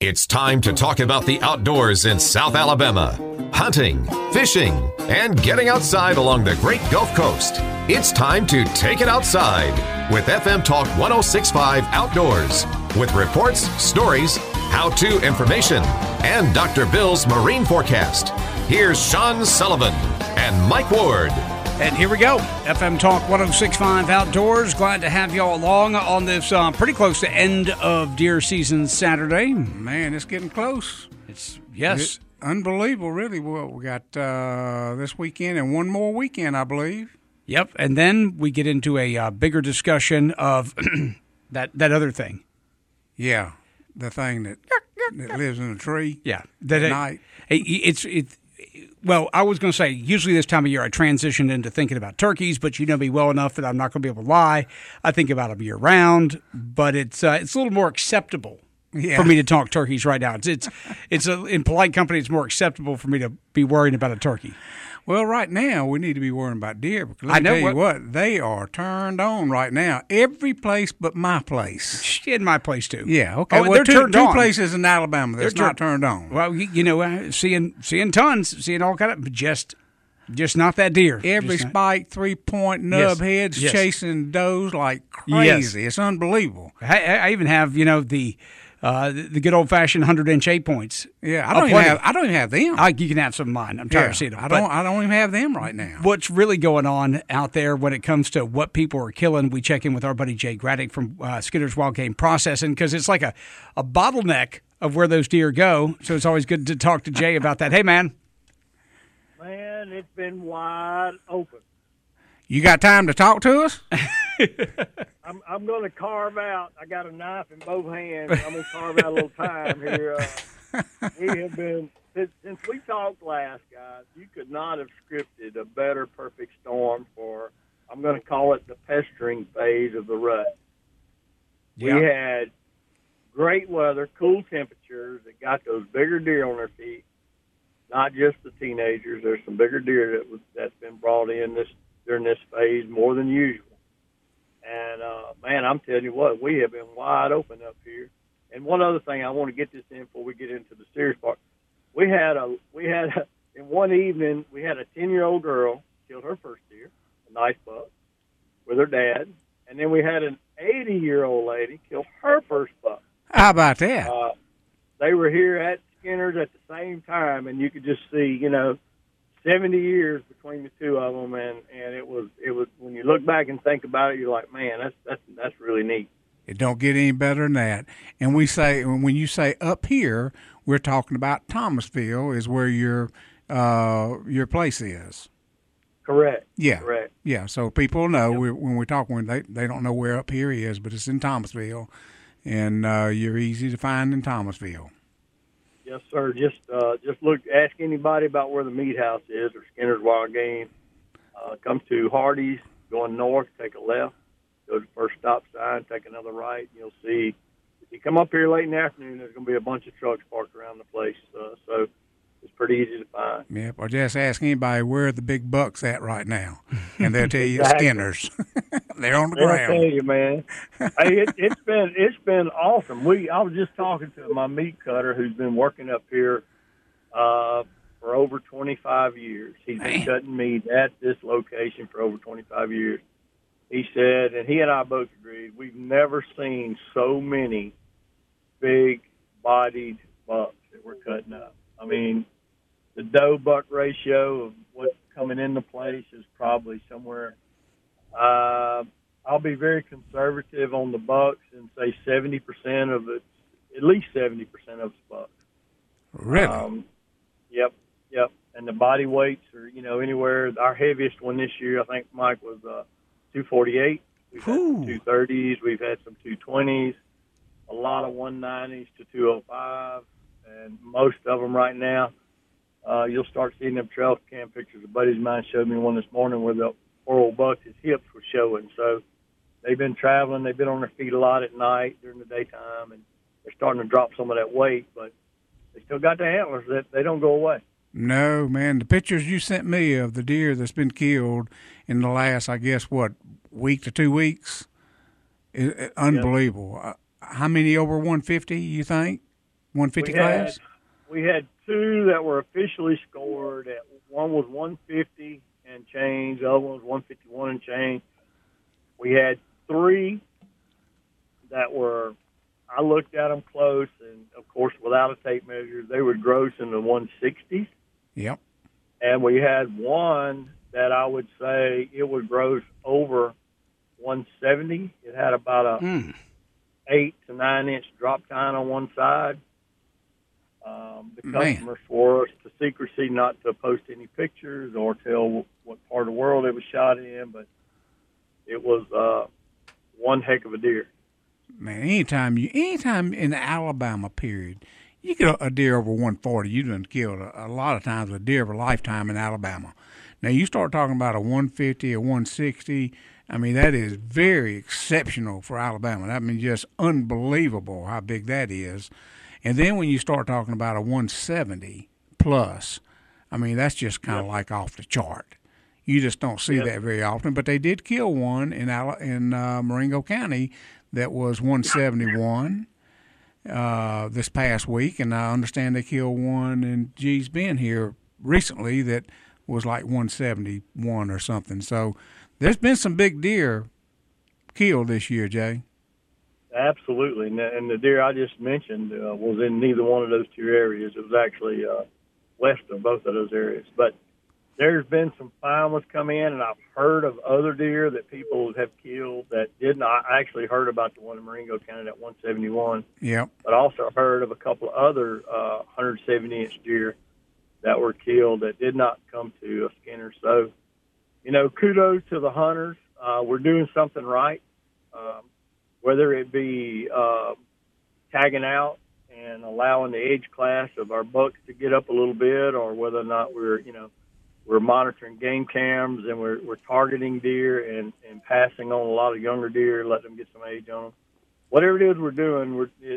It's time to talk about the outdoors in South Alabama. Hunting, fishing, and getting outside along the Great Gulf Coast. It's time to take it outside with FM Talk 1065 Outdoors. With reports, stories, how-to information, and Dr. Bill's marine forecast. Here's Sean Sullivan and Mike Ward. And here we go. FM Talk 1065 Outdoors. Glad to have y'all along on this pretty close to end of deer season Saturday. Man, it's getting close. Yes. Unbelievable, really. Well, we got this weekend and one more weekend, I believe. Yep. And then we get into a bigger discussion of that other thing. Yeah, the thing that lives in a tree. Yeah. At night. Well, I was going to say, usually this time of year I transition into thinking about turkeys, but you know me well enough that I'm not going to be able to lie. I think about them year round, but it's a little more acceptable for me to talk turkeys right now. It's in polite company, it's more acceptable for me to be worrying about a turkey. Well, right now we need to be worrying about deer because let me tell you what, they are turned on right now. Every place but my place. In my place too. Yeah, okay. Oh, they're turned on. Two places in Alabama that's not turned on. Well, you know, seeing tons, seeing all kind of just not that deer. Every spike, 3-point nub heads chasing does like crazy. Yes. It's unbelievable. I even have the good old fashioned 100-inch 8-points. Yeah, I don't even have them. You can have some of mine. I'm tired of seeing them. I don't even have them right now. What's really going on out there when it comes to what people are killing? We check in with our buddy Jay Graddick from Skinner's Wild Game Processing because it's like a bottleneck of where those deer go. So it's always good to talk to Jay about that. Hey, man. Man, it's been wide open. You got time to talk to us? I'm going to carve out. I got a knife in both hands. I'm going to carve out a little time here. We have been, since we talked last, guys, you could not have scripted a better perfect storm for, I'm going to call it the pestering phase of the rut. Yeah. We had great weather, cool temperatures that got those bigger deer on their feet, not just the teenagers. There's some bigger deer that's been brought in during this phase more than usual. And, man, I'm telling you what, we have been wide open up here. And one other thing I want to get this in before we get into the serious part. In one evening, we had a 10-year-old girl killed her first deer, a nice buck, with her dad. And then we had an 80-year-old lady kill her first buck. How about that? They were here at Skinner's at the same time, and you could just see, 70 years between the two of them, and it was when you look back and think about it, you're like, man, that's really neat. It don't get any better than that. And when you say up here, we're talking about Thomasville is where your place is. Correct. Yeah. Correct. Yeah. So people know when we're talking, they don't know where up here is, but it's in Thomasville, and you're easy to find in Thomasville. Yes, sir. Just ask anybody about where the meat house is or Skinner's Wild Game. Come to Hardee's, going north, take a left, go to the first stop sign, take another right. And you'll see, if you come up here late in the afternoon, there's going to be a bunch of trucks parked around the place. So it's pretty easy to find. Yep, or just ask anybody where the big buck's at right now, and they'll tell you Exactly. Skinner's. They're on the They'll ground. tell you, man. Hey, it's been awesome. I was just talking to my meat cutter who's been working up here for over 25 years. He's been cutting meat at this location for over 25 years. He said, and he and I both agreed, we've never seen so many big-bodied bucks that we're cutting up. I mean, the doe-buck ratio of what's coming into place is probably somewhere I'll be very conservative on the bucks and say 70% of it, at least 70% of it's bucks. Really? Yep. And the body weights are, anywhere. Our heaviest one this year, I think, Mike, was 248. We've had some 230s. We've had some 220s, a lot of 190s to 205, and most of them right now, you'll start seeing them trail cam pictures. A buddy of mine showed me one this morning where the poor old buck, his hips were showing. So they've been traveling. They've been on their feet a lot at night during the daytime, and they're starting to drop some of that weight, but they still got the antlers. That they don't go away. No, man. The pictures you sent me of the deer that's been killed in the last, I guess, week to 2 weeks, is unbelievable. How many over 150, you think? 150 class? We had two that were officially scored. One was 150 and change. The other one was 151 and change. We had three that were, I looked at them close, and, of course, without a tape measure, they would gross in the 160s. Yep. And we had one that I would say it would gross over 170. It had about a 8 to 9 inch drop tine on one side. The customers swore us to secrecy not to post any pictures or tell what part of the world it was shot in, but it was one heck of a deer. Man, anytime in the Alabama period, you get a deer over 140, you done killed a lot of times a deer of a lifetime in Alabama. Now, you start talking about a 150, a 160, I mean, that is very exceptional for Alabama. That means just unbelievable how big that is. And then when you start talking about a 170 plus, I mean, that's just kind of like off the chart. You just don't see that very often. But they did kill one in Marengo County that was 171 this past week, and I understand they killed one in Gee's Bend here recently that was like 171 or something. So there's been some big deer killed this year, Jay. Absolutely, and the deer I just mentioned was in neither one of those two areas. It was actually west of both of those areas. But there's been some fine ones come in, and I've heard of other deer that people have killed that did not. I actually heard about the one in Marengo County at 171. Yep. But also heard of a couple of other 170-inch deer that were killed that did not come to a skinner. So, kudos to the hunters. We're doing something right. Whether it be tagging out and allowing the age class of our bucks to get up a little bit, or whether or not we're monitoring game cams and we're targeting deer and passing on a lot of younger deer, letting them get some age on them. Whatever it is we're doing,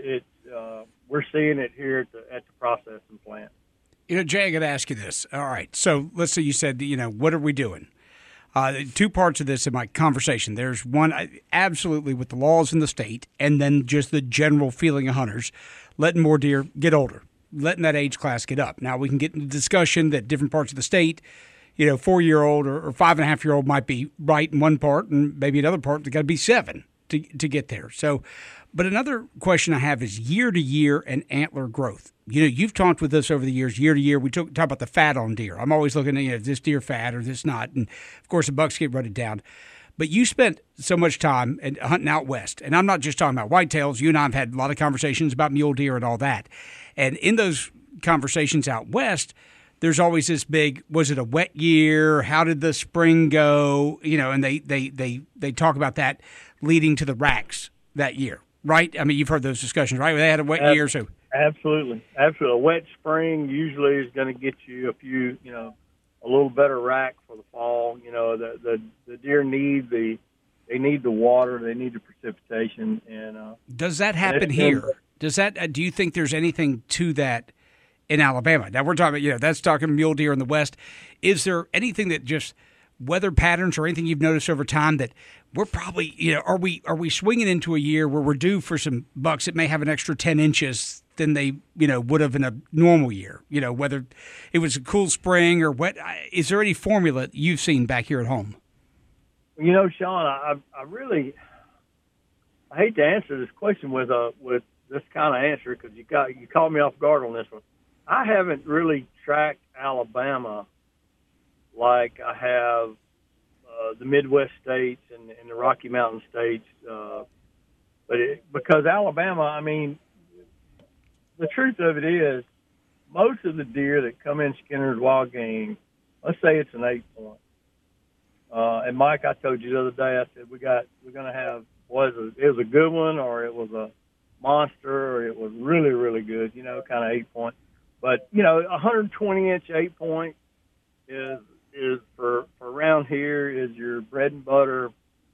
we're seeing it here at the processing plant. Jay, I got to ask you this. All right, so let's say you said, what are we doing? Two parts of this in my conversation. There's one, absolutely with the laws in the state, and then just the general feeling of hunters, letting more deer get older, letting that age class get up. Now, we can get into discussion that different parts of the state, 4-year-old or 5.5-year-old might be right in one part, and maybe another part, they got to be 7 to get there. So, but another question I have is year to year and antler growth. You've talked with us over the years, year to year. We talk about the fat on deer. I'm always looking at, this deer fat or this not. And, of course, the bucks get rutted down. But you spent so much time hunting out west. And I'm not just talking about whitetails. You and I have had a lot of conversations about mule deer and all that. And in those conversations out west, there's always this big, was it a wet year? How did the spring go? And they talk about that leading to the racks that year, right? I mean, you've heard those discussions, right? They had a wet year, so... Absolutely. A wet spring usually is going to get you a little better rack for the fall. The deer need the water, they need the precipitation. And does that happen here? Do you think there's anything to that in Alabama? Now we're talking, that's talking mule deer in the west. Is there anything that just weather patterns or anything you've noticed over time that we're probably, are we swinging into a year where we're due for some bucks that may have an extra 10 inches than they, would have in a normal year, whether it was a cool spring or wet? Is there any formula you've seen back here at home? Sean, I hate to answer this question with this kind of answer because you caught me off guard on this one. I haven't really tracked Alabama like I have the Midwest states and the Rocky Mountain states, because Alabama, I mean, the truth of it is, most of the deer that come in Skinner's Wild Game, let's say it's an 8-point. And Mike, I told you the other day, I said we're going to have, it was a good one, or it was a monster, or it was really, really good, kind of 8-point. But 120-inch 8-point is for around here is your bread and butter,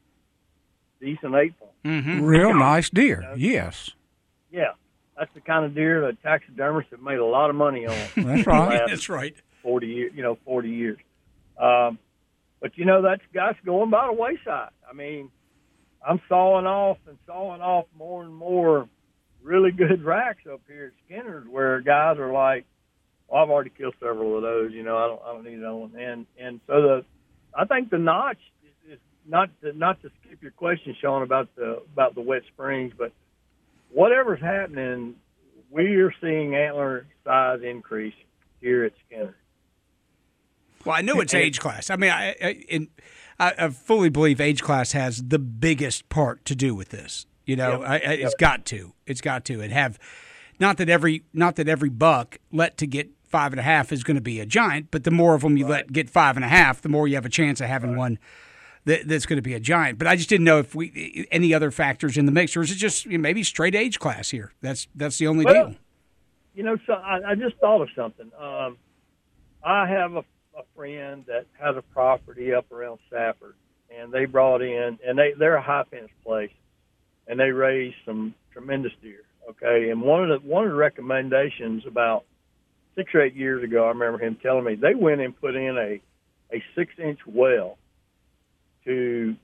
decent 8-point. Mm-hmm. Real nice deer, yes. Yeah. That's the kind of deer that taxidermists have made a lot of money on. That's right. That's right. 40 years, 40 years. But that's going by the wayside. I mean, I'm sawing off more and more really good racks up here at Skinner's where guys are like, well, I've already killed several of those. I don't need another one. And so I think the notch is not to skip your question, Sean, about the wet springs, but whatever's happening, we are seeing antler size increase here at Skinner. Well, I know it's age class. I mean, I fully believe age class has the biggest part to do with this. It's got to. It's got to. And have not that every buck let to get 5.5 is going to be a giant, but the more of them you let get 5.5, the more you have a chance of having one that's going to be a giant. But I just didn't know if any other factors in the mix, or is it just maybe straight age class here? That's the only deal. So I just thought of something. I have a friend that has a property up around Safford, and they brought in, and they're a high fence place, and they raised some tremendous deer. Okay, and one of the recommendations about 6 or 8 years ago, I remember him telling me they went and put in a 6-inch well to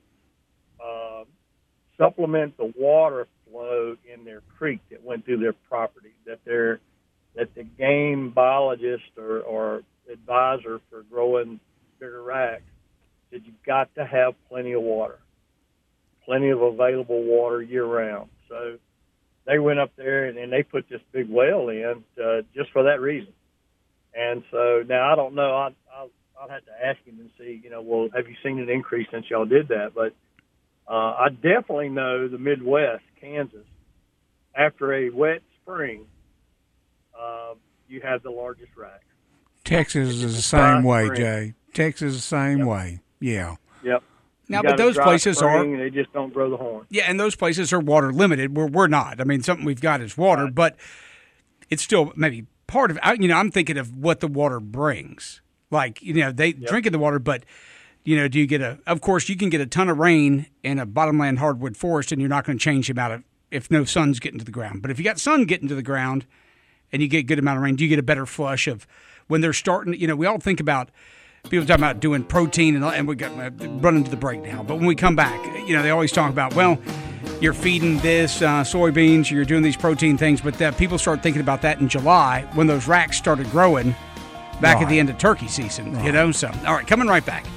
supplement the water flow in their creek that went through their property. That the game biologist or advisor for growing bigger racks said you've got to have plenty of water, plenty of available water year round. So they went up there and they put this big well in just for that reason. And so now I don't know. I'll have to ask him and see, well, have you seen an increase since y'all did that? But I definitely know the Midwest, Kansas, after a wet spring, you have the largest racks. Texas is the same way, Jay. Texas is the same way. Yeah. Yep. Now, but those places are, they just don't grow the horn. Yeah, and those places are water limited. We're not. I mean, something we've got is water, but it's still maybe part of. I'm thinking of what the water brings. Like, they drinking the water, but do you get of course you can get a ton of rain in a bottomland hardwood forest, and you're not going to change the amount of if no sun's getting to the ground. But if you got sun getting to the ground, and you get a good amount of rain, do you get a better flush of when they're starting? We all think about. People talk about doing protein, and we got running to the break now. But when we come back, they always talk about, well, you're feeding this soybeans, you're doing these protein things, but people start thinking about that in July when those racks started growing back at the end of turkey season. So, all right, coming right back.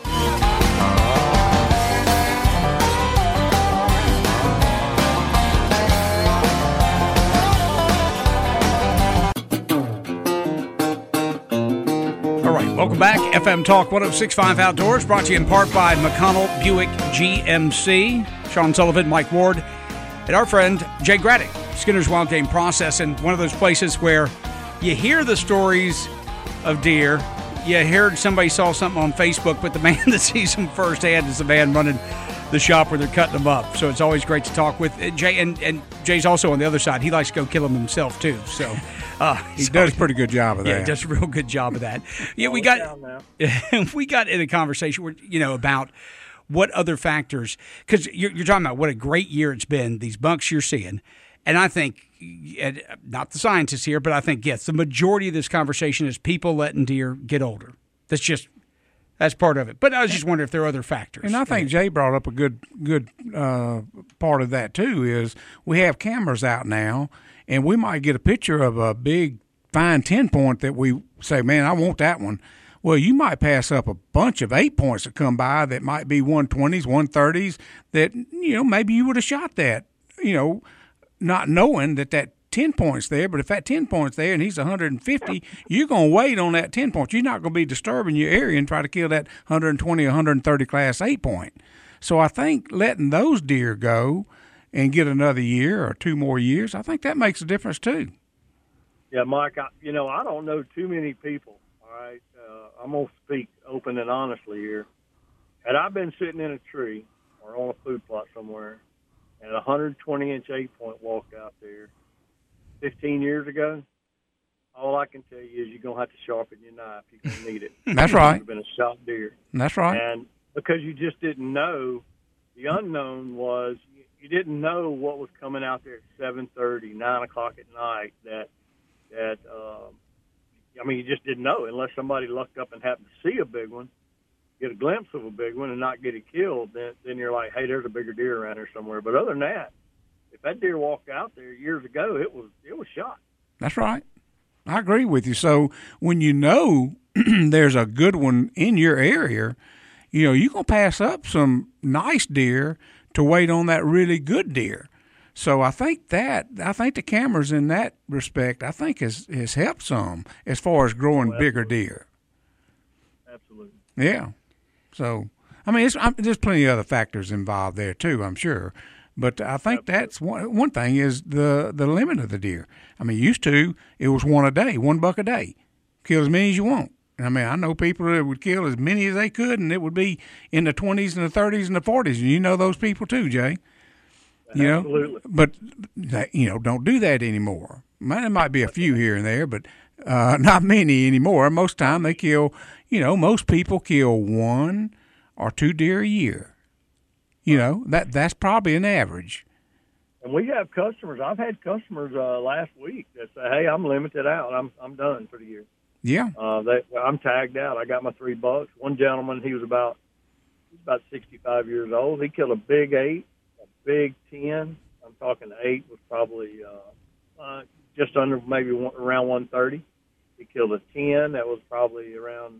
Welcome back. FM Talk 106.5 Outdoors, brought to you in part by McConnell Buick GMC. Sean Sullivan, Mike Ward, and our friend Jay Graddick, Skinner's Wild Game Processing. One of those places where you hear the stories of deer. You heard somebody saw something on Facebook, but the man that sees them firsthand is the man running the shop where they're cutting them up. So it's always great to talk with Jay, and Jay's also on the other side. He likes to go kill them himself too. So he does a pretty good job of that. Yeah, he does a real good job of that. Yeah, we got in a conversation where, about what other factors, because you're talking about what a great year it's been. These bucks you're seeing, and I think not the scientists here, but I think yes, the majority of this conversation is people letting deer get older. That's part of it. But I was just wondering if there are other factors. And I think Jay brought up a good part of that, too, is we have cameras out now, and we might get a picture of a big, fine 10-point that we say, man, I want that one. Well, you might pass up a bunch of 8-points that come by that might be 120s, 130s that, maybe you would have shot that, not knowing that 10 points there, but if that 10 points there and he's 150, you're going to wait on that 10 points. You're not going to be disturbing your area and try to kill that 120 or 130 class 8-point. So I think letting those deer go and get another year or 2 more years, I think that makes a difference too. Yeah, Mike, I don't know too many people, all right? I'm going to speak open and honestly here. Had I been sitting in a tree or on a food plot somewhere and a 120-inch 8-point walked out there 15 years ago, all I can tell you is you're going to have to sharpen your knife. You're going to need it. That's right. You've been a shot deer. That's right. And because you just didn't know, the unknown was you didn't know what was coming out there at 7:30, 9 o'clock at night you just didn't know unless somebody lucked up and happened to see a big one, get a glimpse of a big one and not get it killed, then you're like, hey, there's a bigger deer around here somewhere. But other than that, if that deer walked out there years ago, it was shot. That's right. I agree with you. So when you know there's a good one in your area, you're going to pass up some nice deer to wait on that really good deer. So I think the cameras in that respect, I think has helped some as far as growing bigger deer. Absolutely. Yeah. So, I mean, there's plenty of other factors involved there too, I'm sure. But I think that's one thing is the limit of the deer. I mean, used to, it was one a day, $1 a day. Kill as many as you want. I mean, I know people that would kill as many as they could, and it would be in the 20s and the 30s and the 40s. And you know those people too, Jay. Absolutely. But, don't do that anymore. There might be a few here and there, but not many anymore. Most time they kill, most people kill 1 or 2 deer a year. That's probably an average. And we have customers. I've had customers last week that say, "Hey, I'm limited out. I'm done for the year." Yeah. I'm tagged out. I got my 3 bucks. One gentleman, he was about 65 years old. He killed a big 8, a big 10. I'm talking the 8 was probably just under maybe around 130. He killed a 10 that was probably around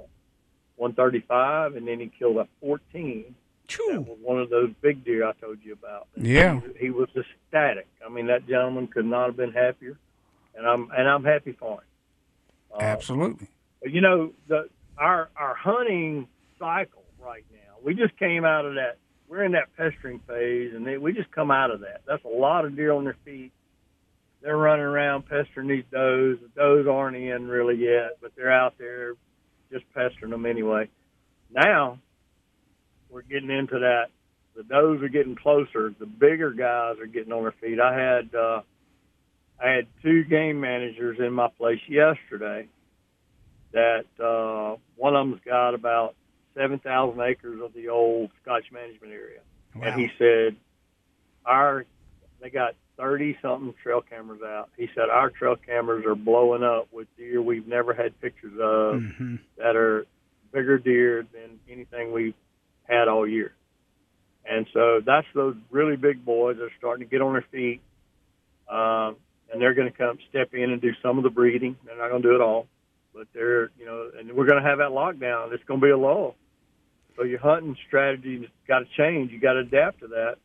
135, and then he killed a 14. That was one of those big deer I told you about. Yeah. He was ecstatic. I mean, that gentleman could not have been happier, and I'm happy for him. Absolutely. Our hunting cycle right now, we just came out of that. We're in that pestering phase, and we just come out of that. That's a lot of deer on their feet. They're running around pestering these does. The does aren't in really yet, but they're out there just pestering them anyway. Now we're getting into that. The does are getting closer. The bigger guys are getting on their feet. I had 2 game managers in my place yesterday that one of them's got about 7,000 acres of the old Scotch management area. Wow. And he said, they got 30-something trail cameras out. He said, our trail cameras are blowing up with deer we've never had pictures of that are bigger deer than anything we've had all year. And so that's those really big boys that are starting to get on their feet. And they're going to come step in and do some of the breeding. They're not going to do it all, but they're, and we're going to have that lockdown. It's going to be a lull. So your hunting strategy got to change. You got to adapt to that.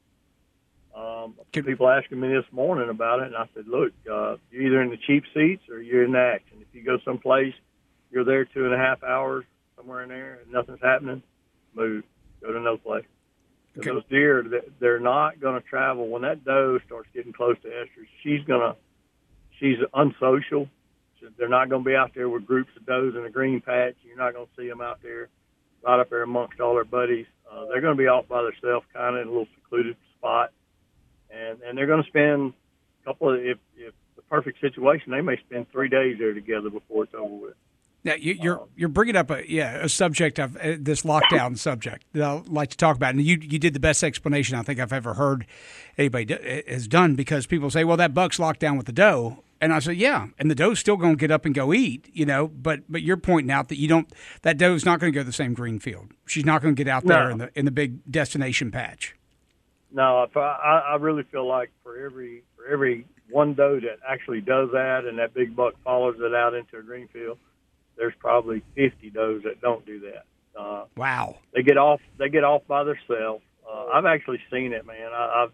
People asking me this morning about it, and I said, look, you're either in the cheap seats or you're in the action. If you go someplace, you're there 2.5 hours, somewhere in there, and nothing's happening, move. Go to another place. Okay. Those deer, they're not going to travel. When that doe starts getting close to estrus, she's unsocial. They're not going to be out there with groups of does in a green patch. You're not going to see them out there right up there amongst all their buddies. They're going to be off by themselves, kind of in a little secluded spot. And they're going to spend a couple of, if the perfect situation, they may spend 3 days there together before it's over with. Yeah, you're bringing up a subject of this lockdown subject that I'd like to talk about, and you did the best explanation I think I've ever heard anybody has done, because people say, well, that buck's locked down with the doe, and I said, yeah, and the doe's still going to get up and go eat, but you're pointing out that that doe's not going to go to the same green field. She's not going to get out there in the big destination patch. No, I really feel like for every one doe that actually does that, and that big buck follows it out into a green field, there's probably 50 does that don't do that. Wow. They get off by themselves. I've actually seen it, man.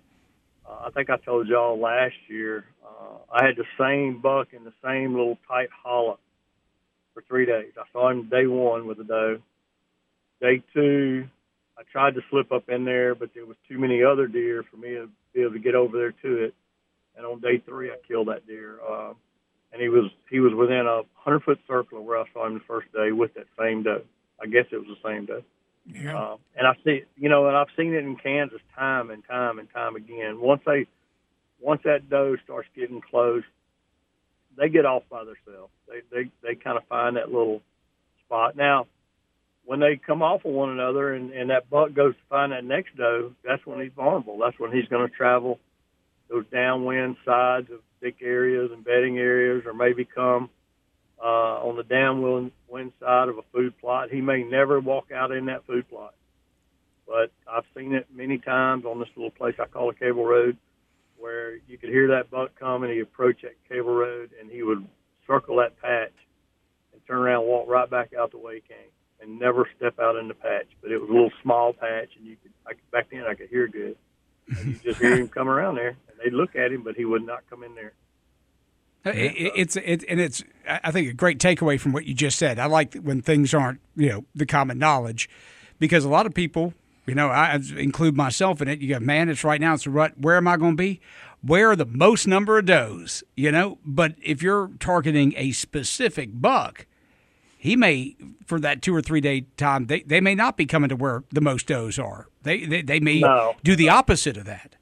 I think I told y'all last year, I had the same buck in the same little tight hollow for 3 days. I saw him day 1 with a doe. Day 2, I tried to slip up in there, but there was too many other deer for me to be able to get over there to it. And on day 3, I killed that deer. And he was within a 100-foot circle of where I saw him the first day with that same doe. I guess it was the same doe. Yeah. And I see, and I've seen it in Kansas time and time and time again. Once that doe starts getting close, they get off by themselves. They kind of find that little spot. Now, when they come off of one another and that buck goes to find that next doe, that's when he's vulnerable. That's when he's going to travel those downwind sides of thick areas and bedding areas, or maybe come on the downwind side of a food plot. He may never walk out in that food plot, but I've seen it many times on this little place I call a cable road. where you could hear that buck come and he'd approach that cable road and he would circle that patch and turn around and walk right back out the way he came and never step out in the patch. But it was a little small patch, and back then I could hear good. And you just hear him come around there, and they'd look at him, but he would not come in there. It's I think a great takeaway from what you just said. I like when things aren't the common knowledge, because a lot of people, I include myself in it. You go, man, it's right now, it's a rut. Where am I going to be? Where are the most number of does? But if you're targeting a specific buck, he may, for that 2 or 3 day time, they may not be coming to where the most does are. They may do the opposite of that.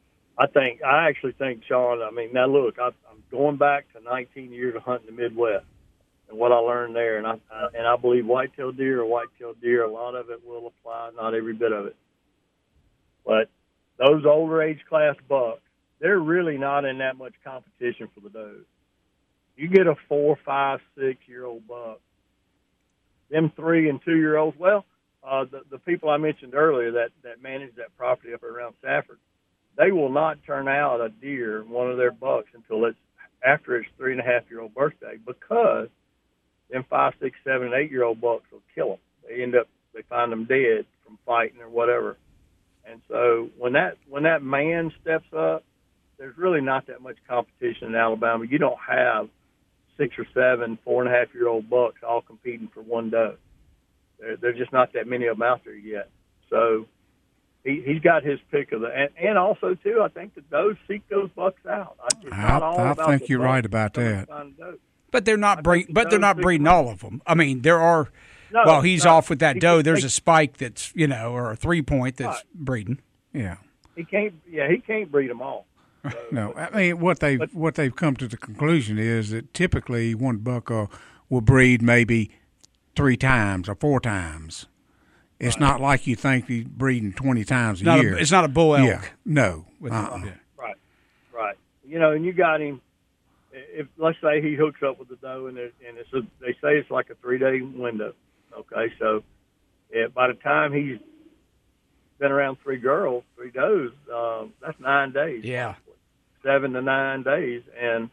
I actually think, Sean, now look, I'm going back to 19 years of hunting the Midwest and what I learned there. And I believe whitetail deer, a lot of it will apply, not every bit of it. But those older age class bucks, they're really not in that much competition for the does. You get a 4, 5, 6-year-old buck, them 3 and 2-year-olds, the people I mentioned earlier that manage that property up around Safford, they will not turn out a deer, one of their bucks, until it's after its 3.5-year-old birthday, because them 5, 6, 7, 8-year-old bucks will kill them. They find them dead from fighting or whatever. And so when that man steps up, there's really not that much competition in Alabama. You don't have 6 or 7, 4.5-year-old bucks all competing for one doe. There's just not that many of them out there yet. So he's got his pick of and also too, I think the does seek those bucks out. I think you're right about that. But they're not breeding all of them. I mean, there are. While he's off with that doe, there's a spike that's or a 3-point that's breeding. Yeah. He can't breed them all. So, no, I mean what they've come to the conclusion is that typically one buck will breed maybe 3 times or 4 times. It's not like you think he's breeding 20 times a year. It's not a bull elk. Yeah, no. Right. And you got him. If let's say he hooks up with the doe, and they say it's like a 3-day window. Okay, so by the time he's been around 3 does, that's 9 days. Yeah. 7 to 9 days, and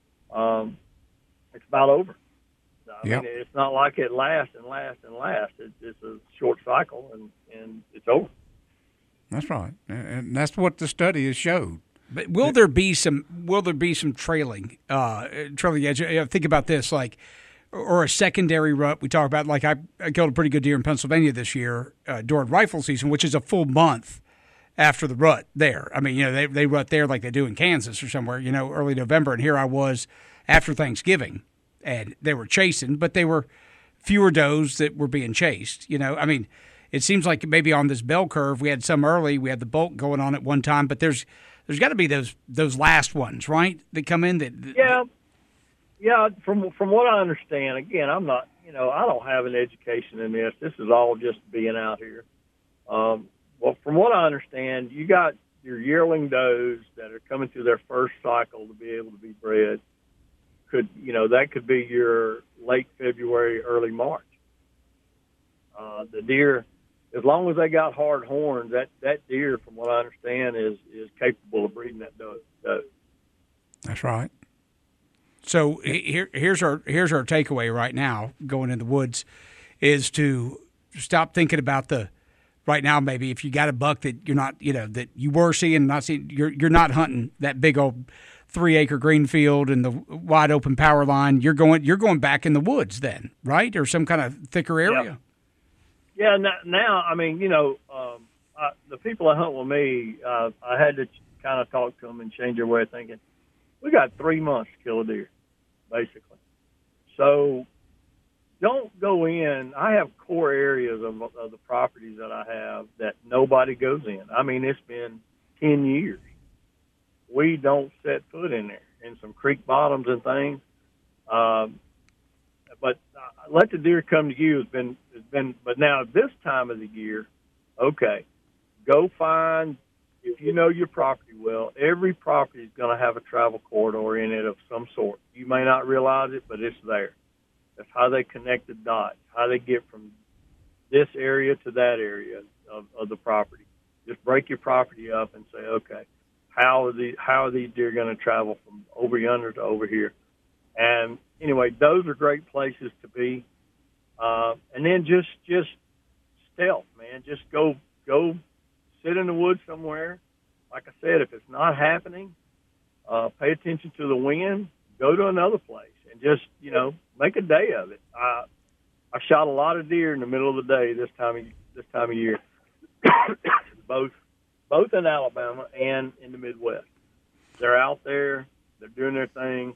it's about over. I mean, it's not like it lasts and lasts and lasts. It's a short cycle, and it's over. That's right, and that's what the study has showed. But will there be some trailing edge? Think about this, or a secondary rut. We talk about, I killed a pretty good deer in Pennsylvania this year during rifle season, which is a full month after the rut there. I mean, they rut there like they do in Kansas or somewhere, early November. And here I was after Thanksgiving, and they were chasing, but they were fewer does that were being chased. I mean, it seems like maybe on this bell curve, we had some early, we had the bulk going on at one time, but there's got to be those last ones, right, that come in that. Yeah. From what I understand, again, I'm not, I don't have an education in this. This is all just being out here. Well, from what I understand, you got your yearling does that are coming through their first cycle to be able to be bred. That could be your late February, early March. The deer, as long as they got hard horns, that deer, from what I understand, is capable of breeding that doe. That's right. So here's our takeaway right now, going in the woods, is to stop thinking about right now, maybe if you got a buck that you're not, that you were seeing, not seeing, you're not hunting that big old 3-acre green field and the wide open power line. You're going back in the woods then, right, or some kind of thicker area. Yeah. Now, I mean, the people that hunt with me, I had to kind of talk to them and change their way of thinking. We got 3 months to kill a deer, basically. So don't go in. I have core areas of the properties that I have that nobody goes in. I mean, it's been 10 years. We don't set foot in there, in some creek bottoms and things. But let the deer come to you has been. But now this time of the year, okay, go find. If you know your property well, every property is going to have a travel corridor in it of some sort. You may not realize it, but it's there. That's how they connect the dots, how they get from this area to that area of the property. Just break your property up and say, okay, how are these deer going to travel from over yonder to over here? And anyway, those are great places to be. And then just stealth, man. Just go sit in the woods somewhere. Like I said, if it's not happening, pay attention to the wind. Go to another place and just make a day of it. I shot a lot of deer in the middle of the day this time of year, both in Alabama and in the Midwest. They're out there. They're doing their thing.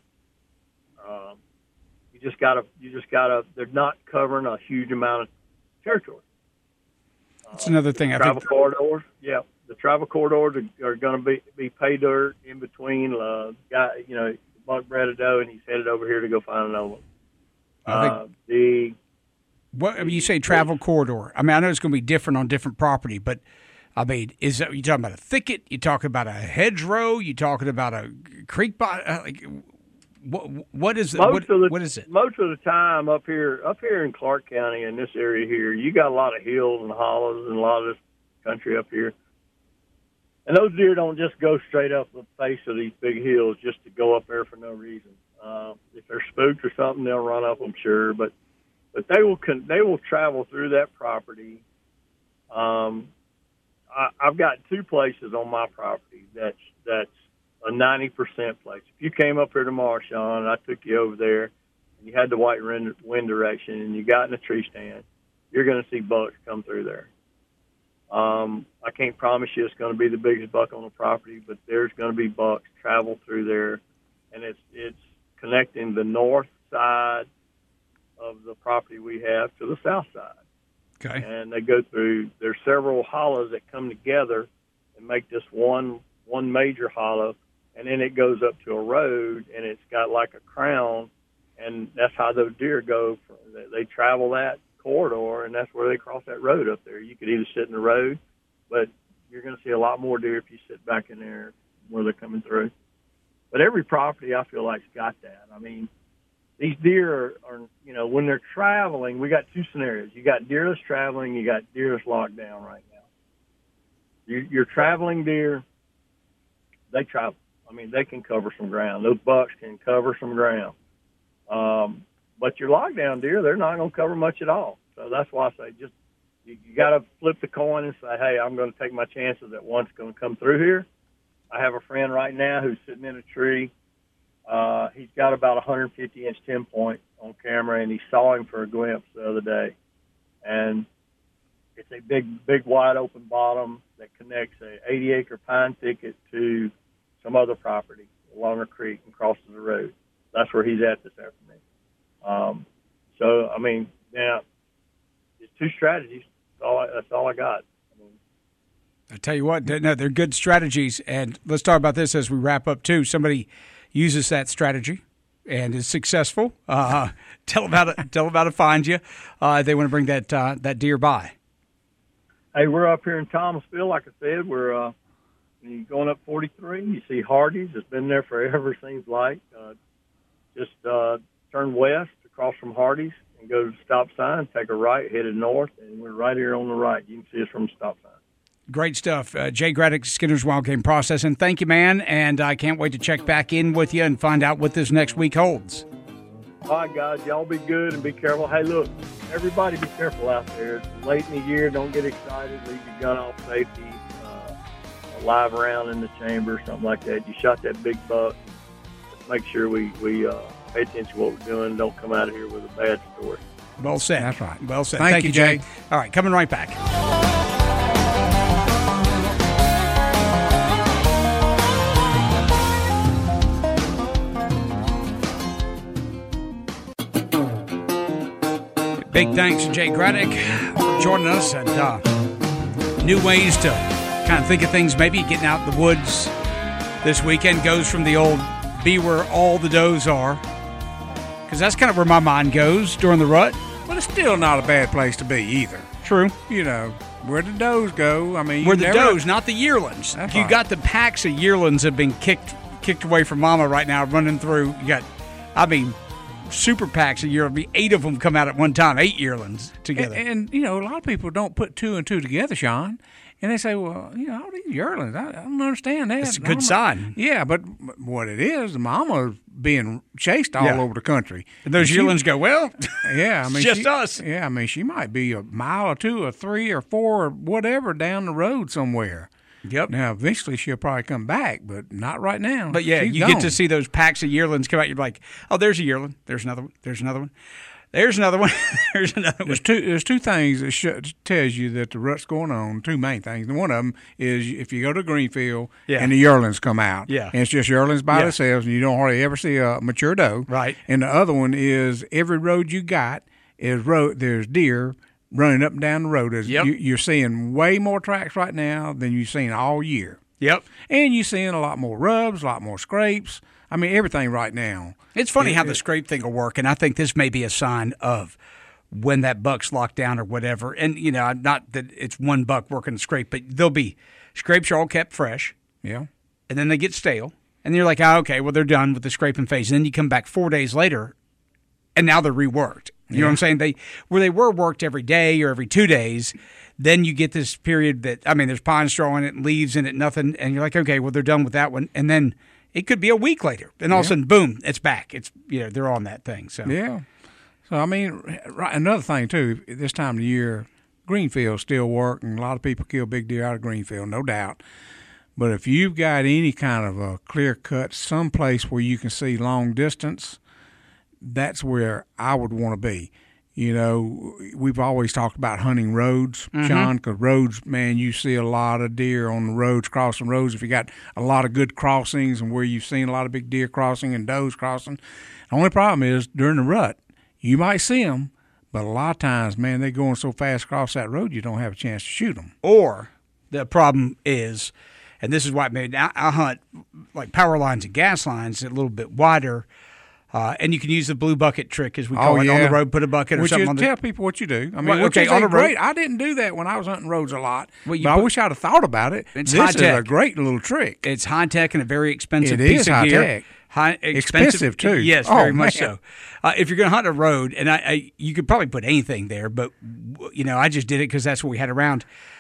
You just gotta. They're not covering a huge amount of territory. That's another thing. Travel corridors. Yeah, the travel corridors are going to be pay dirt in between. Guy, buck bred a doe, and he's headed over here to go find another one. You say travel corridor. I mean, I know it's going to be different on different property, but I mean, you talking about a thicket? You talking about a hedgerow? You talking about a creek bottom? What is it? What is it? Most of the time up here in Clark County in this area here, you got a lot of hills and hollows and a lot of this country up here. And those deer don't just go straight up the face of these big hills just to go up there for no reason. If they're spooked or something, they'll run up, I'm sure. But they will travel through that property. I've got two places on my property that's a 90% place. If you came up here tomorrow, Sean, and I took you over there, and you had the white wind direction, and you got in a tree stand, you're going to see bucks come through there. I can't promise you it's going to be the biggest buck on the property, but there's going to be bucks travel through there, and it's connecting the north side of the property we have to the south side. Okay. And they go through. There's several hollows that come together and make this one major hollow, and then it goes up to a road, and it's got like a crown, and that's how those deer go. They travel that corridor, and that's where they cross that road up there. You could either sit in the road, but you're going to see a lot more deer if you sit back in there where they're coming through. But every property, I feel like, has got that. I mean, these deer are when they're traveling, we got two scenarios. You got deer that's traveling, you got deer that's locked down right now. Your traveling deer, they travel. I mean, they can cover some ground. Those bucks can cover some ground. But your lockdown deer, they're not going to cover much at all. So that's why I say just you got to flip the coin and say, hey, I'm going to take my chances that one's going to come through here. I have a friend right now who's sitting in a tree. He's got about 150-inch 10-point on camera, and he saw him for a glimpse the other day. And it's a big wide open bottom that connects a 80-acre pine thicket to some other property along a creek and crosses the road. That's where he's at this afternoon. So, I mean, now, it's two strategies. That's all I got. I tell you what, no, they're good strategies. And let's talk about this as we wrap up, too. Somebody uses that strategy and is successful. Tell them how to find you. They want to bring that deer by. Hey, we're up here in Thomasville. Like I said, we're going up 43. You see Hardee's. It's been there forever, seems like. Just turn west across from Hardee's and go to the stop sign, take a right, headed north, and we're right here on the right. You can see us from the stop sign. Great stuff. Jay Graddick, Skinner's Wild Game Processing. Thank you, man, and I can't wait to check back in with you and find out what this next week holds. All right, guys, y'all be good and be careful. Hey, look, everybody be careful out there. It's late in the year. Don't get excited. Leave your gun off safety. A live round in the chamber, something like that. You shot that big buck. Let's make sure we pay attention to what we're doing. Don't come out of here with a bad story. Well said. That's right. Well said. Thank you, Jay. All right, coming right back. Big thanks to Jay Graddick for joining us and new ways to kind of think of things, maybe getting out in the woods this weekend goes from the old be where all the does are, because that's kind of where my mind goes during the rut. But it's still not a bad place to be either. True. Where the does go. I mean, where the does, not the yearlings. That's you right. got the packs of yearlings have been kicked away from mama right now, running through. You got, super packs a year. 8 of them come out at one time, 8 yearlings together. And a lot of people don't put 2 and 2 together, Sean. And they say, well, all these yearlings, I don't understand that. It's a good sign. Yeah, but what it is, the mama's being chased all over the country. And those yearlings go, well, yeah, I mean, just us. Yeah, I mean, she might be a mile or 2 or 3 or 4 or whatever down the road somewhere. Yep. Now, eventually she'll probably come back, but not right now. But yeah, She's you gone. get to see those packs of yearlings come out. You're like, oh, there's a yearling. There's another one. There's another one. There's another one. There's another one. There's two things that tells you that the rut's going on. Two main things. And one of them is if you go to Greenfield and the yearlings come out. Yeah. And it's just yearlings by themselves, and you don't hardly ever see a mature doe. Right. And the other one is every road you got there's deer running up and down the road. You're seeing way more tracks right now than you've seen all year. Yep. And you're seeing a lot more rubs, a lot more scrapes. I mean, everything right now. It's funny how the scrape thing will work, and I think this may be a sign of when that buck's locked down or whatever. And, not that it's one buck working the scrape, but there'll be scrapes are all kept fresh. Yeah. And then they get stale. And you're like, okay, well, they're done with the scraping phase. And then you come back 4 days later, and now they're reworked. You know what I'm saying? Where they were worked every day or every 2 days, then you get this period there's pine straw in it and leaves in it, nothing. And you're like, okay, well, they're done with that one. And then it could be a week later. And all of a sudden, boom, it's back. It's they're on that thing. So yeah. So, I mean, another thing, too, this time of the year, Greenfield still work, and a lot of people kill big deer out of Greenfield, no doubt. But if you've got any kind of a clear cut, someplace where you can see long distance, that's where I would want to be. We've always talked about hunting roads, Sean, because roads, man, you see a lot of deer on the roads, crossing roads. If you got a lot of good crossings and where you've seen a lot of big deer crossing and does crossing, the only problem is during the rut, you might see them, but a lot of times, man, they're going so fast across that road, you don't have a chance to shoot them. Or the problem is, and this is why I hunt like power lines and gas lines a little bit wider. And you can use the blue bucket trick, as we call it, on the road. Put a bucket or something on the tell people what you do. I mean, on the road. Great. I didn't do that when I was hunting roads a lot, but I wish I'd have thought about it. It's this high-tech. is a great little trick. It's high tech and a very expensive It piece is of high gear. tech. Expensive too. Yes, very much so. If you're going to hunt a road, and you could probably put anything there, but I just did it because that's what we had around.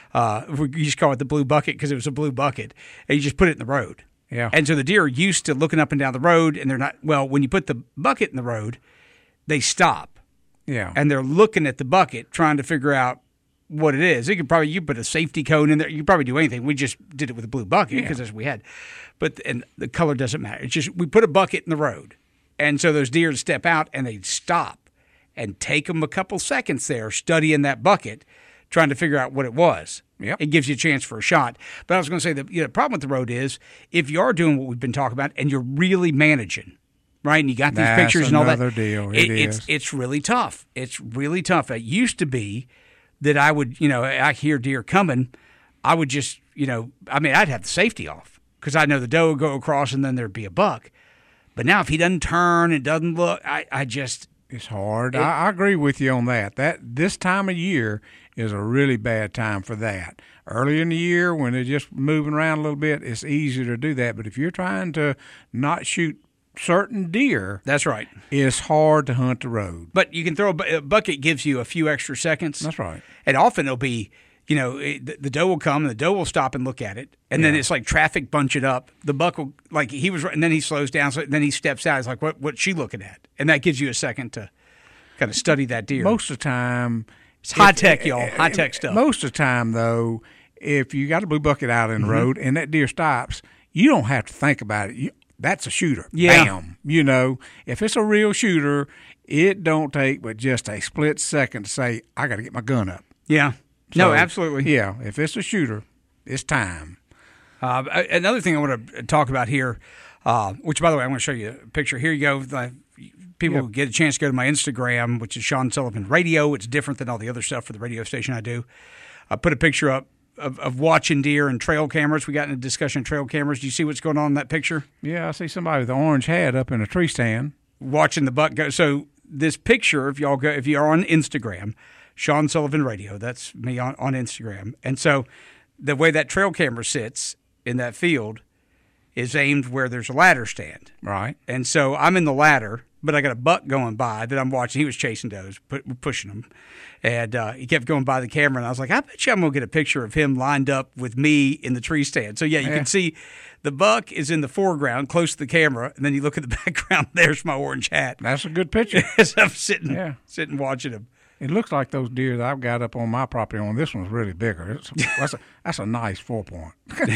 We used to call it the blue bucket because it was a blue bucket, and you just put it in the road. Yeah. And so the deer are used to looking up and down the road, and they're not. Well, when you put the bucket in the road, they stop. Yeah. And they're looking at the bucket, trying to figure out what it is. You put a safety cone in there. You could probably do anything. We just did it with a blue bucket because that's what we had. And the color doesn't matter. It's just we put a bucket in the road, and so those deer step out and they stop, and take them a couple seconds there studying that bucket, trying to figure out what it was. Yep. It gives you a chance for a shot. But I was going to say that the problem with the road is if you are doing what we've been talking about and you're really managing, right, and you got these pictures and all that. That's another deal. It's really tough. It's really tough. It used to be that I would, I hear deer coming, I would just, I'd have the safety off because I know the doe would go across and then there'd be a buck. But now if he doesn't turn and doesn't look, it's hard. I agree with you on that. This time of year is a really bad time for that. Early in the year when they're just moving around a little bit, it's easier to do that. But if you're trying to not shoot certain deer, that's right. It's hard to hunt the road. But you can throw a bucket gives you a few extra seconds. That's right. And often it'll be, the doe will come and the doe will stop and look at it, and then it's like traffic bunch it up. The buck will and then he slows down, so then he steps out. He's like, what's she looking at? And that gives you a second to kind of study that deer. Most of the time. It's high tech, y'all. High tech stuff. Most of the time, though, if you got a blue bucket out in the road and that deer stops, you don't have to think about it. That's a shooter. Yeah. Bam. If it's a real shooter, it don't take but just a split second to say, I got to get my gun up. Yeah. No, absolutely. Yeah. If it's a shooter, it's time. Another thing I want to talk about here, which, by the way, I'm going to show you a picture. Here you go. People get a chance to go to my Instagram, which is Sean Sullivan Radio. It's different than all the other stuff for the radio station I do. I put a picture up of watching deer and trail cameras. We got in a discussion of trail cameras. Do you see what's going on in that picture? Yeah, I see somebody with an orange hat up in a tree stand. Watching the buck go. So this picture, if you're on Instagram, Sean Sullivan Radio, that's me on Instagram. And so the way that trail camera sits in that field is aimed where there's a ladder stand. Right. And so I'm in the ladder but I got a buck going by that I'm watching. He was chasing does, pushing them. And he kept going by the camera, and I was like, I bet you I'm going to get a picture of him lined up with me in the tree stand. So, you can see the buck is in the foreground, close to the camera, and then you look at the background, there's my orange hat. That's a good picture. As I'm sitting watching him. It looks like those deer that I've got up on my property. On this one's really bigger. That's a nice 4-point.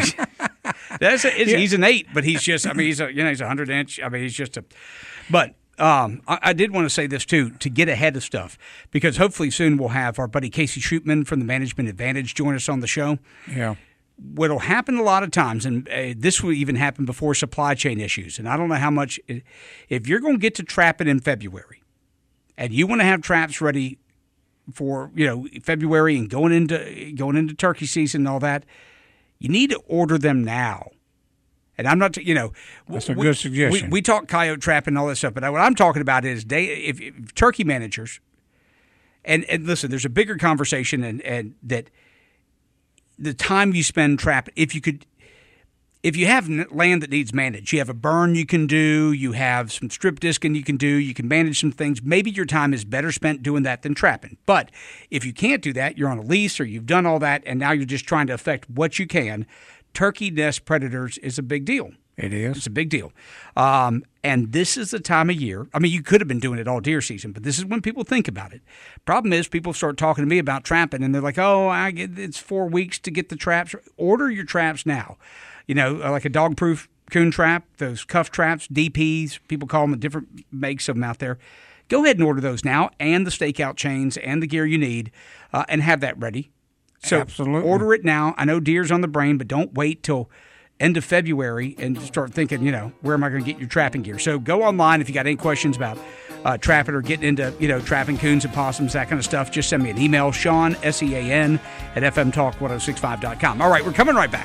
He's an 8, but he's just. I mean, he's a 100-inch. I mean, he's just a. But I did want to say this too, to get ahead of stuff, because hopefully soon we'll have our buddy Casey Shootman from the Management Advantage join us on the show. Yeah. What'll happen a lot of times, and this will even happen before supply chain issues, and I don't know how much. If you're going to get to trapping in February, and you want to have traps ready for February and going into turkey season and all that, you need to order them now. And I'm not, that's a good suggestion. We talk coyote trapping and all that stuff, but what I'm talking about is if turkey managers, and listen, there's a bigger conversation, and that the time you spend trapping, if you have land that needs managed, you have a burn you can do, you have some strip disking you can do, you can manage some things, maybe your time is better spent doing that than trapping. But if you can't do that, you're on a lease or you've done all that, and now you're just trying to affect what you can, turkey nest predators is a big deal. It is. It's a big deal. And this is the time of year. I mean, you could have been doing it all deer season, but this is when people think about it. Problem is, people start talking to me about trapping, and they're like, it's 4 weeks to get the traps. Order your traps now. Like a dog-proof coon trap, those cuff traps, DPs, people call them, different makes of them out there. Go ahead and order those now, and the stakeout chains and the gear you need, and have that ready. So absolutely. Order it now. I know deer's on the brain, but don't wait till end of February and start thinking, where am I going to get your trapping gear? So go online if you got any questions about trapping or getting into, trapping coons and possums, that kind of stuff. Just send me an email, Sean, SEAN, at fmtalk1065.com. All right, we're coming right back.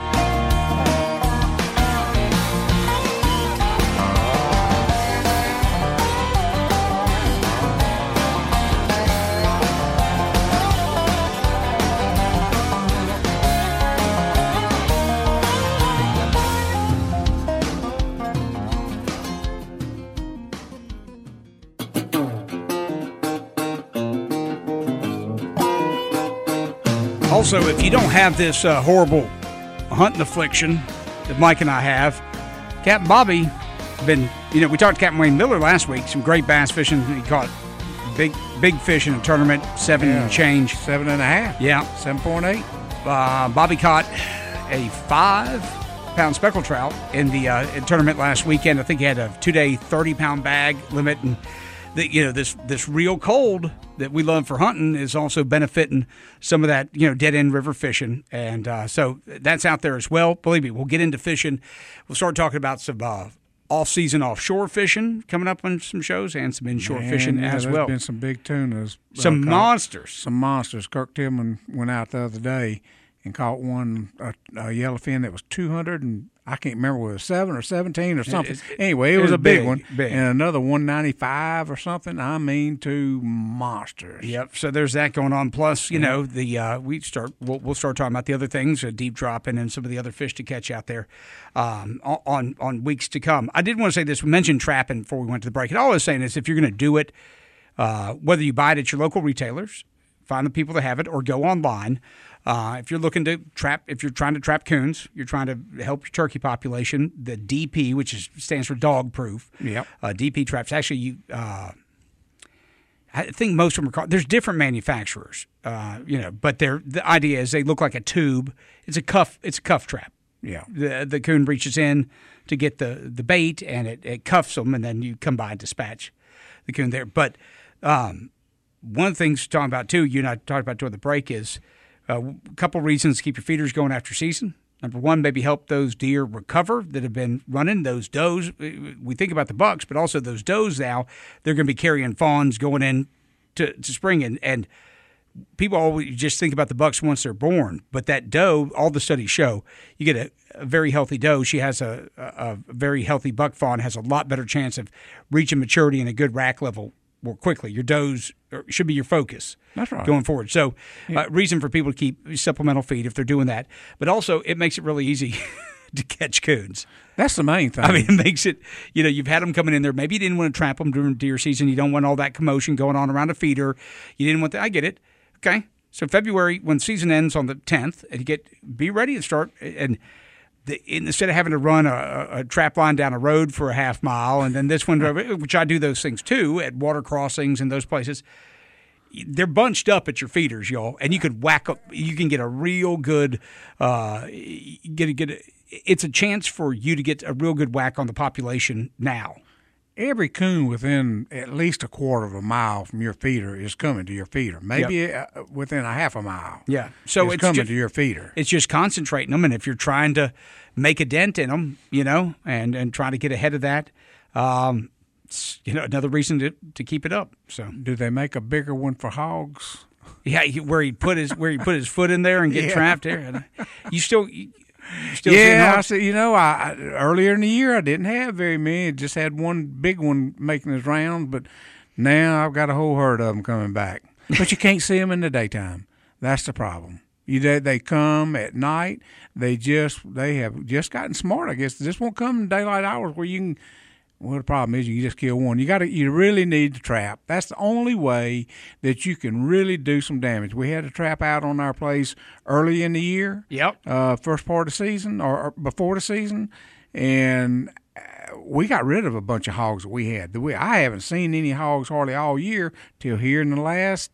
Also, if you don't have this horrible hunting affliction that Mike and I have, Captain Bobby we talked to Captain Wayne Miller last week, some great bass fishing. He caught big fish in a tournament, 7 and change. 7.5. Yeah. 7.8. Bobby caught a 5-pound speckled trout in the tournament last weekend. I think he had a 2-day 30-pound bag limit, and this real cold that we love for hunting is also benefiting some of that dead end river fishing, and so that's out there as well. Believe me, we'll get into fishing. We'll start talking about some off-season offshore fishing coming up on some shows, and some inshore fishing as well. There's been some big tunas, some monsters. Kirk Tillman went out the other day and caught one, a yellowfin that was 200 and I can't remember whether it was 7 or 17 or something. Anyway, it was a big one. And another 195 or something. I mean, 2 monsters. Yep. So there's that going on. Plus, we'll start talking about the other things, deep dropping and some of the other fish to catch out there on weeks to come. I did want to say this. We mentioned trapping before we went to the break. And all I was saying is, if you're going to do it, whether you buy it at your local retailers, find the people that have it, or go online. If you're looking to trap, if you're trying to trap coons, you're trying to help your turkey population, the DP, which stands for dog proof. Yep. DP traps. Actually, I think most of them are. There's different manufacturers, but the idea is they look like a tube. It's a cuff trap. Yeah. The coon reaches in to get the bait, and it cuffs them, and then you come by and dispatch the coon there. But one of the things talking about too, you and I talked about during the break, is a couple reasons to keep your feeders going after season. Number one, maybe help those deer recover that have been running. Those does, we think about the bucks, but also those does now, they're going to be carrying fawns going in to spring. And people always just think about the bucks once they're born. But that doe, all the studies show, you get a very healthy doe. She has a very healthy buck fawn, has a lot better chance of reaching maturity and a good rack level more quickly. Your does should be your focus. That's right. Going forward. So reason for people to keep supplemental feed if they're doing that. But also it makes it really easy to catch coons. That's the main thing. I mean, it makes it, you've had them coming in there. Maybe you didn't want to trap them during deer season. You don't want all that commotion going on around a feeder. You didn't want that. I get it. Okay. So February, when season ends on the 10th, and be ready to start. And instead of having to run a trap line down a road for a half mile, and then this one, which I do those things too at water crossings and those places, they're bunched up at your feeders, y'all, and you could whack up. You can get a real good, it's a chance for you to get a real good whack on the population now. Every coon within at least a quarter of a mile from your feeder is coming to your feeder. Maybe within a half a mile. Yeah, so it's coming to your feeder. It's just concentrating them, and if you're trying to make a dent in them, and trying to get ahead of that, it's, another reason to keep it up. So, do they make a bigger one for hogs? Yeah, where he put his foot in there and get trapped there. You still yeah, I said, I earlier in the year I didn't have very many. Just had one big one making his rounds, but now I've got a whole herd of them coming back. But you can't see them in the daytime. That's the problem. They come at night. They have just gotten smart, I guess. They just won't come in daylight hours where you can. Well, the problem is you can just kill one. You really need to trap. That's the only way that you can really do some damage. We had a trap out on our place early in the year. Yep. First part of the season or before the season, and we got rid of a bunch of hogs that we had. I haven't seen any hogs hardly all year till here in the last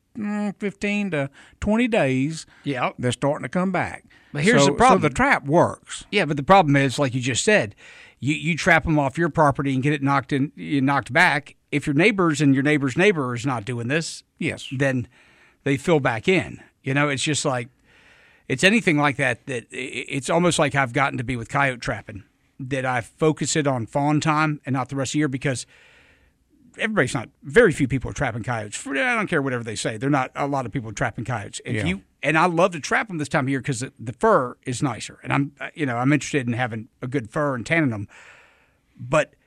15 to 20 days. Yep. They're starting to come back. But here's the problem. So the trap works. Yeah, but the problem is, like you just said, you trap them off your property and get it knocked back. If your neighbors and your neighbor's neighbor is not doing this, yes, then they fill back in. It's just like it's anything like that. That it's almost like I've gotten to be with coyote trapping. That I focus it on fawn time and not the rest of the year because very few people are trapping coyotes. I don't care whatever they say. They're not a lot of people trapping coyotes. And I love to trap them this time of year because the fur is nicer, and I'm interested in having a good fur and tanning them. But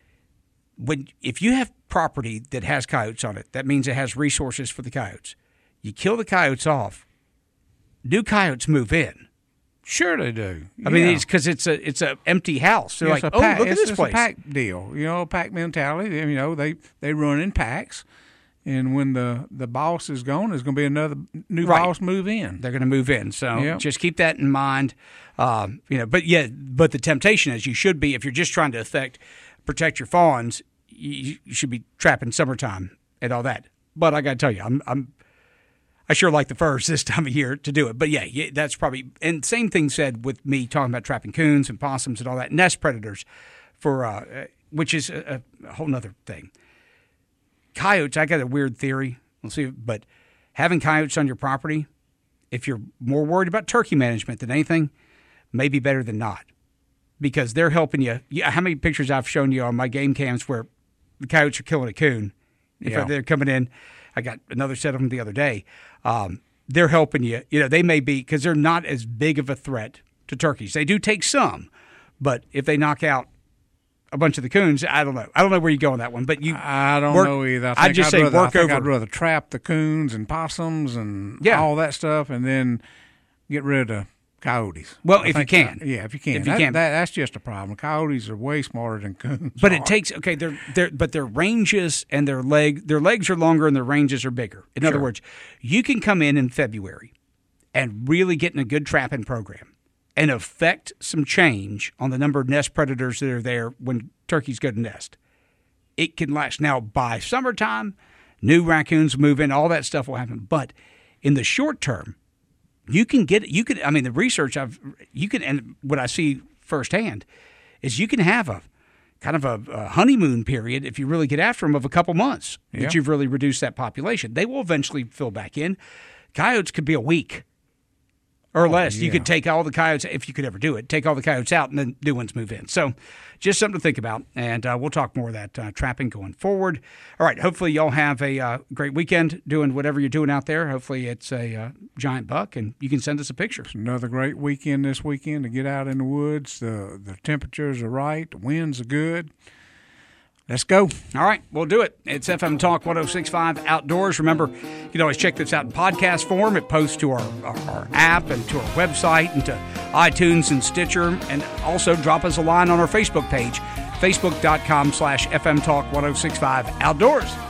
if you have property that has coyotes on it, that means it has resources for the coyotes. You kill the coyotes off. New coyotes move in. Sure they do. I mean, it's because it's a empty house. They're like, look at this place. It's a pack deal. Pack mentality. They run in packs. And when the boss is gone, there's going to be another new boss move in. They're going to move in. So just keep that in mind. But the temptation is you should be, if you're just trying to protect your fawns, you should be trapping summertime and all that. But I got to tell you, I sure like the furs this time of year to do it. But yeah, that's probably, and same thing said with me talking about trapping coons and possums and all that, nest predators which is a whole nother thing. Coyotes, I got a weird theory. We'll see, but having coyotes on your property, if you're more worried about turkey management than anything, may be better than not, because they're helping you. How many pictures I've shown you on my game cams where the coyotes are killing a coon? If they're coming in, I got another set of them the other day. They're helping you. They may be, because they're not as big of a threat to turkeys. They do take some, but if they knock out a bunch of the coons, I don't know. I don't know where you go on that one, but I don't know either. I'd rather trap the coons and possums and all that stuff, and then get rid of coyotes. Well, if you can. If you can. That's just a problem. Coyotes are way smarter than coons. But it takes their ranges and their legs are longer and their ranges are bigger. In other words, you can come in February and really get in a good trapping program and affect some change on the number of nest predators that are there when turkeys go to nest. It can last. Now, by summertime, new raccoons move in, all that stuff will happen. But in the short term, the research and what I see firsthand is you can have a kind of a honeymoon period if you really get after them of a couple months that you've really reduced that population. They will eventually fill back in. Coyotes could be a week or less. You could take all the coyotes, if you could ever do it, take all the coyotes out and then new ones move in. So just something to think about, and we'll talk more of that trapping going forward. All right, hopefully y'all have a great weekend doing whatever you're doing out there. Hopefully it's a giant buck, and you can send us a picture. It's another great weekend this weekend to get out in the woods. The temperatures are right. The winds are good. Let's go. All right, we'll do it. It's FM Talk 106.5 Outdoors. Remember, you can always check this out in podcast form. It posts to our app and to our website and to iTunes and Stitcher. And also drop us a line on our Facebook page, facebook.com/FM Talk 106.5 Outdoors.